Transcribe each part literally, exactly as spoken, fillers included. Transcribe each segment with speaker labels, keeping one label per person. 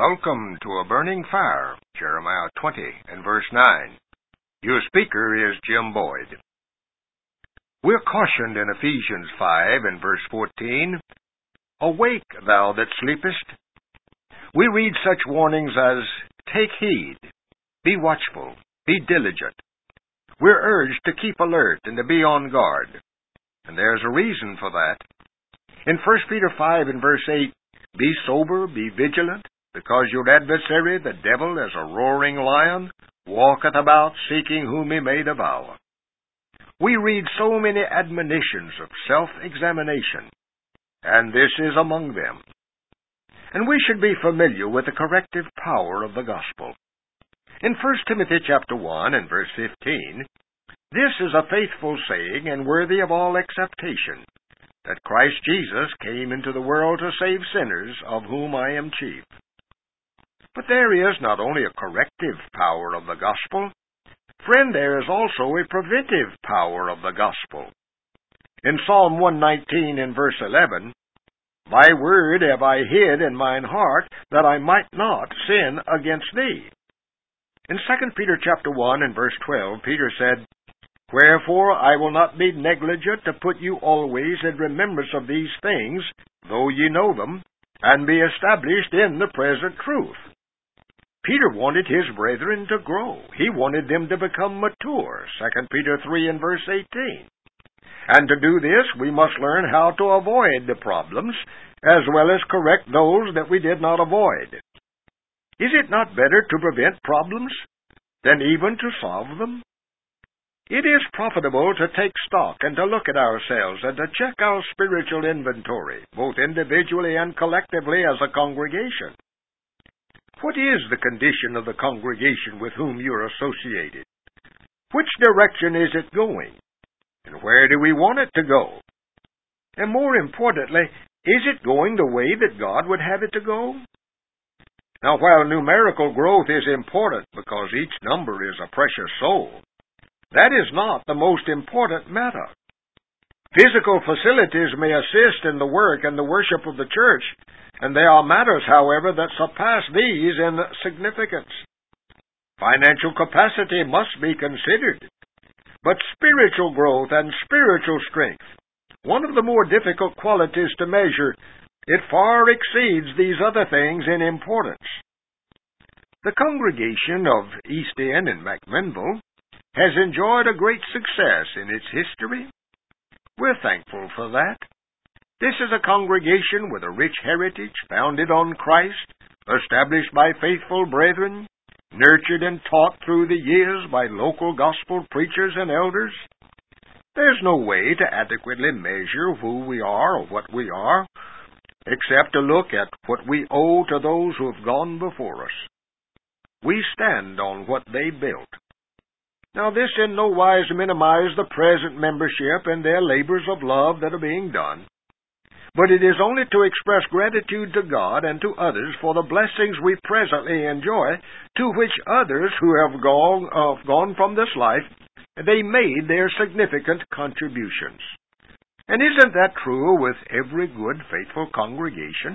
Speaker 1: Welcome to a burning fire, Jeremiah twenty and verse nine. Your speaker is Jim Boyd. We're cautioned in Ephesians five and verse fourteen, Awake, thou that sleepest. We read such warnings as, Take heed, be watchful, be diligent. We're urged to keep alert and to be on guard. And there's a reason for that. In First Peter five and verse eight, Be sober, be vigilant, because your adversary, the devil, as a roaring lion, walketh about seeking whom he may devour. We read so many admonitions of self-examination, and this is among them. And we should be familiar with the corrective power of the gospel. In First Timothy chapter one and verse fifteen, This is a faithful saying and worthy of all acceptation, that Christ Jesus came into the world to save sinners, of whom I am chief. But there is not only a corrective power of the gospel, friend, there is also a preventive power of the gospel. In Psalm one nineteen and verse eleven, Thy word have I hid in mine heart, that I might not sin against thee. In Second Peter chapter one and verse twelve, Peter said, Wherefore I will not be negligent to put you always in remembrance of these things, though ye know them, and be established in the present truth. Peter wanted his brethren to grow. He wanted them to become mature, Second Peter three and verse eighteen. And to do this, we must learn how to avoid the problems, as well as correct those that we did not avoid. Is it not better to prevent problems than even to solve them? It is profitable to take stock and to look at ourselves and to check our spiritual inventory, both individually and collectively as a congregation. What is the condition of the congregation with whom you're associated? Which direction is it going? And where do we want it to go? And more importantly, is it going the way that God would have it to go? Now, while numerical growth is important because each number is a precious soul, that is not the most important matter. Physical facilities may assist in the work and the worship of the church, and there are matters, however, that surpass these in significance. Financial capacity must be considered, but spiritual growth and spiritual strength, one of the more difficult qualities to measure, it far exceeds these other things in importance. The congregation of East End and McMinnville has enjoyed a great success in its history. We're thankful for that. This is a congregation with a rich heritage, founded on Christ, established by faithful brethren, nurtured and taught through the years by local gospel preachers and elders. There's no way to adequately measure who we are or what we are, except to look at what we owe to those who have gone before us. We stand on what they built. Now, this in no wise minimizes the present membership and their labors of love that are being done, but it is only to express gratitude to God and to others for the blessings we presently enjoy, to which others who have gone, uh, gone from this life, they made their significant contributions. And isn't that true with every good, faithful congregation?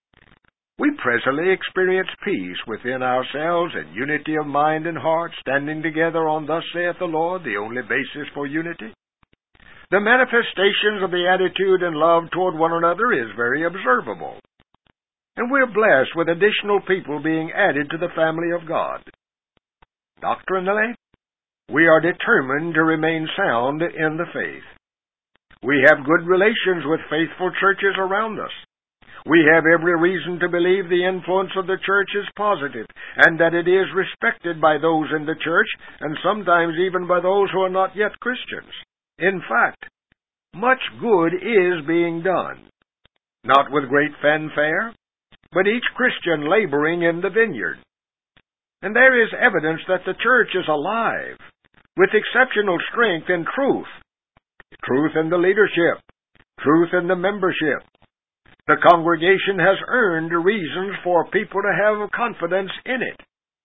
Speaker 1: We presently experience peace within ourselves and unity of mind and heart, standing together on Thus saith the Lord, the only basis for unity. The manifestations of the attitude and love toward one another is very observable. And we're blessed with additional people being added to the family of God. Doctrinally, we are determined to remain sound in the faith. We have good relations with faithful churches around us. We have every reason to believe the influence of the church is positive, and that it is respected by those in the church, and sometimes even by those who are not yet Christians. In fact, much good is being done, not with great fanfare, but each Christian laboring in the vineyard. And there is evidence that the church is alive, with exceptional strength in truth, truth in the leadership, truth in the membership. The congregation has earned reasons for people to have confidence in it.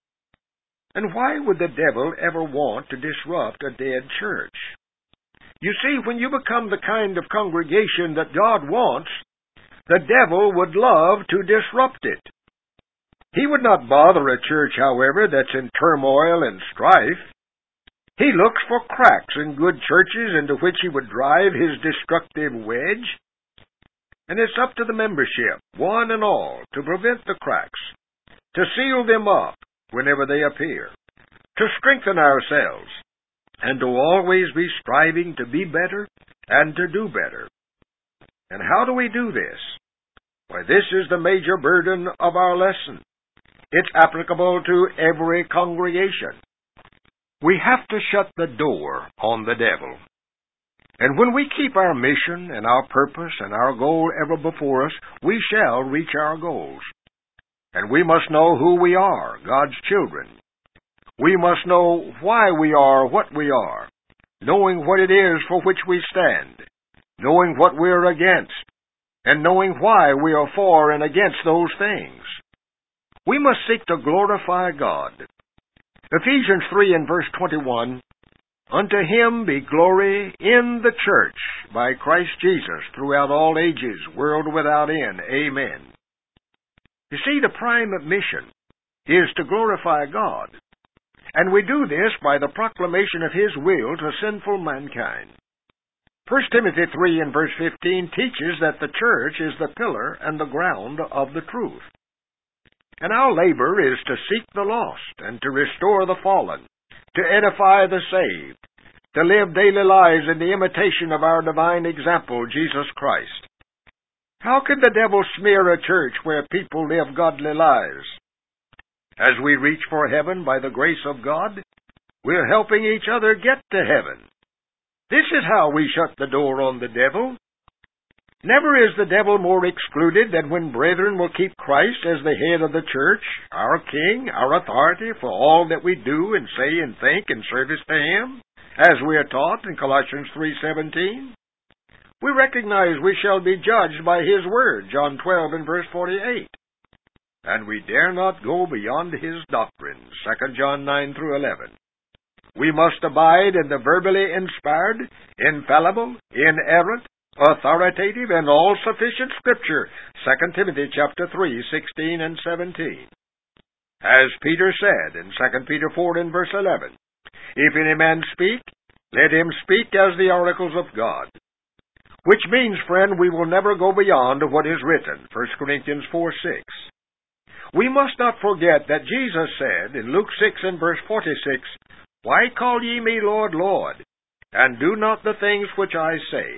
Speaker 1: And why would the devil ever want to disrupt a dead church? You see, when you become the kind of congregation that God wants, the devil would love to disrupt it. He would not bother a church, however, that's in turmoil and strife. He looks for cracks in good churches into which he would drive his destructive wedge. And it's up to the membership, one and all, to prevent the cracks, to seal them up whenever they appear, to strengthen ourselves, and to always be striving to be better and to do better. And how do we do this? Why, this is the major burden of our lesson. It's applicable to every congregation. We have to shut the door on the devil. And when we keep our mission and our purpose and our goal ever before us, we shall reach our goals. And we must know who we are, God's children. We must know why we are what we are, knowing what it is for which we stand, knowing what we're against, and knowing why we are for and against those things. We must seek to glorify God. Ephesians three and verse twenty-one, Unto him be glory in the church by Christ Jesus throughout all ages, world without end. Amen. You see, the prime mission is to glorify God. And we do this by the proclamation of his will to sinful mankind. First Timothy three and verse fifteen teaches that the church is the pillar and the ground of the truth. And our labor is to seek the lost and to restore the fallen, to edify the saved, to live daily lives in the imitation of our divine example, Jesus Christ. How can the devil smear a church where people live godly lives? As we reach for heaven by the grace of God, we're helping each other get to heaven. This is how we shut the door on the devil. Never is the devil more excluded than when brethren will keep Christ as the head of the church, our king, our authority for all that we do and say and think in service to him, as we are taught in Colossians three seventeen. We recognize we shall be judged by his word, John twelve and verse forty-eight. And we dare not go beyond his doctrine, Second John nine through eleven. We must abide in the verbally inspired, infallible, inerrant, authoritative, and all-sufficient Scripture, Second Timothy chapter three, sixteen and seventeen. As Peter said in Second Peter four and verse eleven, If any man speak, let him speak as the oracles of God. Which means, friend, we will never go beyond what is written, First Corinthians four six. We must not forget that Jesus said in Luke six and verse forty-six, Why call ye me Lord, Lord, and do not the things which I say?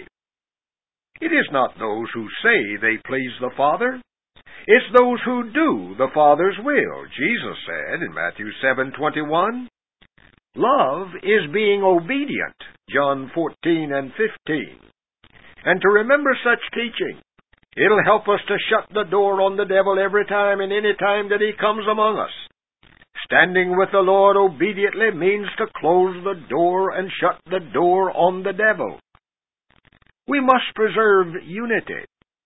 Speaker 1: It is not those who say they please the Father. It's those who do the Father's will. Jesus said in Matthew seven twenty-one, Love is being obedient, John fourteen and fifteen. And to remember such teaching, it'll help us to shut the door on the devil every time and any time that he comes among us. Standing with the Lord obediently means to close the door and shut the door on the devil. We must preserve unity.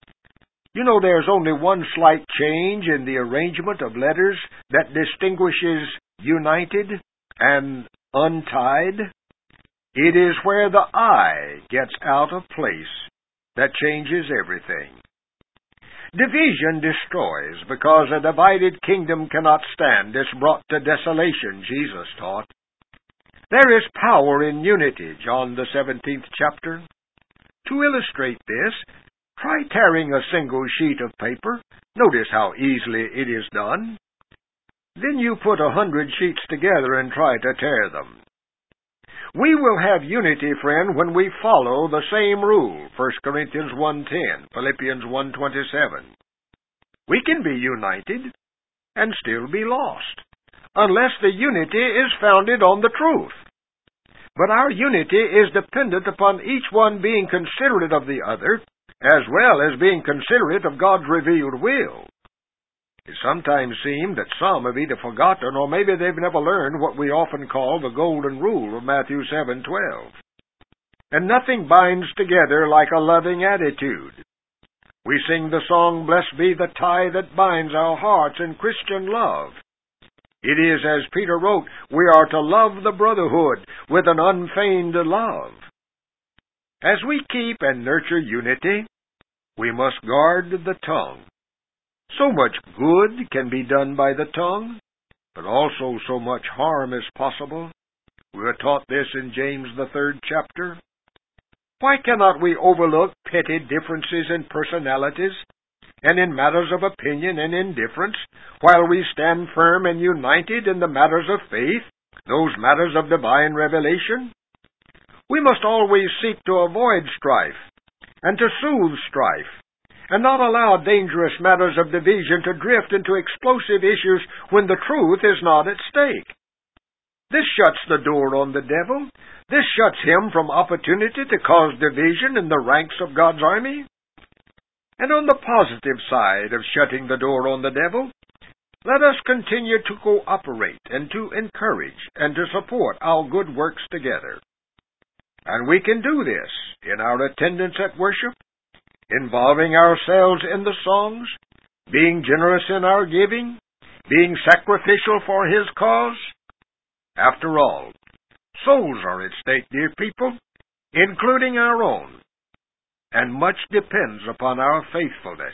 Speaker 1: You know, there's only one slight change in the arrangement of letters that distinguishes united and untied. It is where the I gets out of place that changes everything. Division destroys, because a divided kingdom cannot stand. It's brought to desolation, Jesus taught. There is power in unity, John the seventeenth chapter. To illustrate this, try tearing a single sheet of paper. Notice how easily it is done. Then you put a hundred sheets together and try to tear them. We will have unity, friend, when we follow the same rule, First Corinthians one ten, Philippians one twenty-seven. We can be united and still be lost, unless the unity is founded on the truth. But our unity is dependent upon each one being considerate of the other, as well as being considerate of God's revealed will. It sometimes seems that some have either forgotten or maybe they've never learned what we often call the golden rule of Matthew seven twelve. And nothing binds together like a loving attitude. We sing the song, Blessed be the tie that binds our hearts in Christian love. It is, as Peter wrote, we are to love the brotherhood with an unfeigned love. As we keep and nurture unity, we must guard the tongue. So much good can be done by the tongue, but also so much harm is possible. We are taught this in James the third chapter. Why cannot we overlook petty differences in personalities and in matters of opinion and indifference, while we stand firm and united in the matters of faith, those matters of divine revelation? We must always seek to avoid strife and to soothe strife, and not allow dangerous matters of division to drift into explosive issues when the truth is not at stake. This shuts the door on the devil. This shuts him from opportunity to cause division in the ranks of God's army. And on the positive side of shutting the door on the devil, let us continue to cooperate and to encourage and to support our good works together. And we can do this in our attendance at worship, involving ourselves in the songs, being generous in our giving, being sacrificial for His cause. After all, souls are at stake, dear people, including our own, and much depends upon our faithfulness.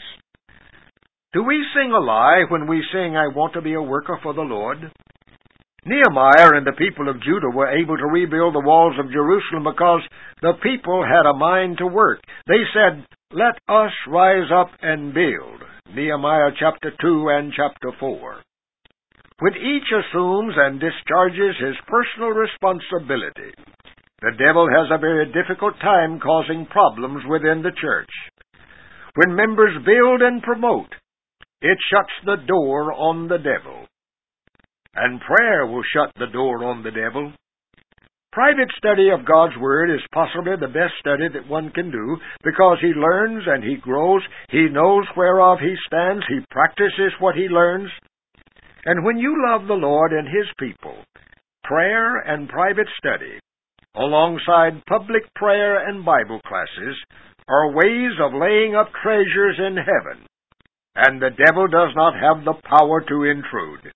Speaker 1: Do we sing a lie when we sing, "I want to be a worker for the Lord"? Nehemiah and the people of Judah were able to rebuild the walls of Jerusalem because the people had a mind to work. They said, "Let us rise up and build." Nehemiah chapter two and chapter four. When each assumes and discharges his personal responsibility, the devil has a very difficult time causing problems within the church. When members build and promote, it shuts the door on the devil. And prayer will shut the door on the devil. Private study of God's Word is possibly the best study that one can do, because he learns and he grows, he knows whereof he stands, he practices what he learns. And when you love the Lord and His people, prayer and private study, alongside public prayer and Bible classes, are ways of laying up treasures in heaven, and the devil does not have the power to intrude.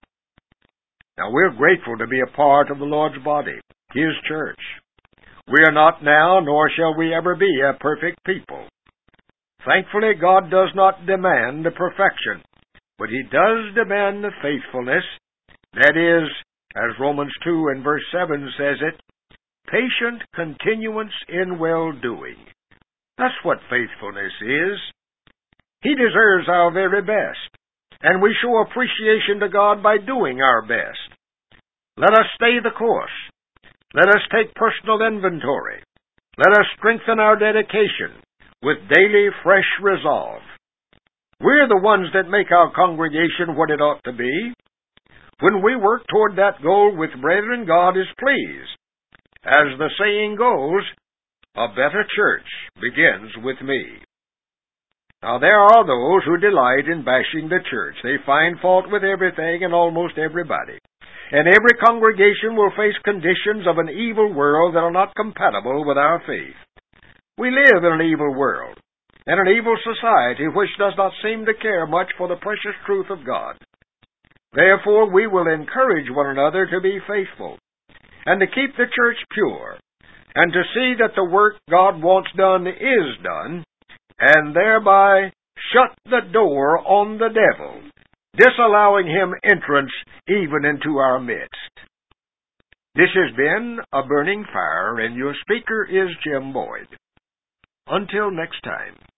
Speaker 1: Now, we're grateful to be a part of the Lord's body, His church. We are not now, nor shall we ever be, a perfect people. Thankfully, God does not demand perfection, but He does demand faithfulness. That is, as Romans two and verse seven says it, patient continuance in well-doing. That's what faithfulness is. He deserves our very best, and we show appreciation to God by doing our best. Let us stay the course. Let us take personal inventory. Let us strengthen our dedication with daily fresh resolve. We're the ones that make our congregation what it ought to be. When we work toward that goal with brethren, God is pleased. As the saying goes, a better church begins with me. Now, there are those who delight in bashing the church. They find fault with everything and almost everybody. And every congregation will face conditions of an evil world that are not compatible with our faith. We live in an evil world, and an evil society which does not seem to care much for the precious truth of God. Therefore, we will encourage one another to be faithful, and to keep the church pure, and to see that the work God wants done is done, and thereby shut the door on the devil, disallowing him entrance even into our midst. This has been A Burning Fire, and your speaker is Jim Boyd. Until next time.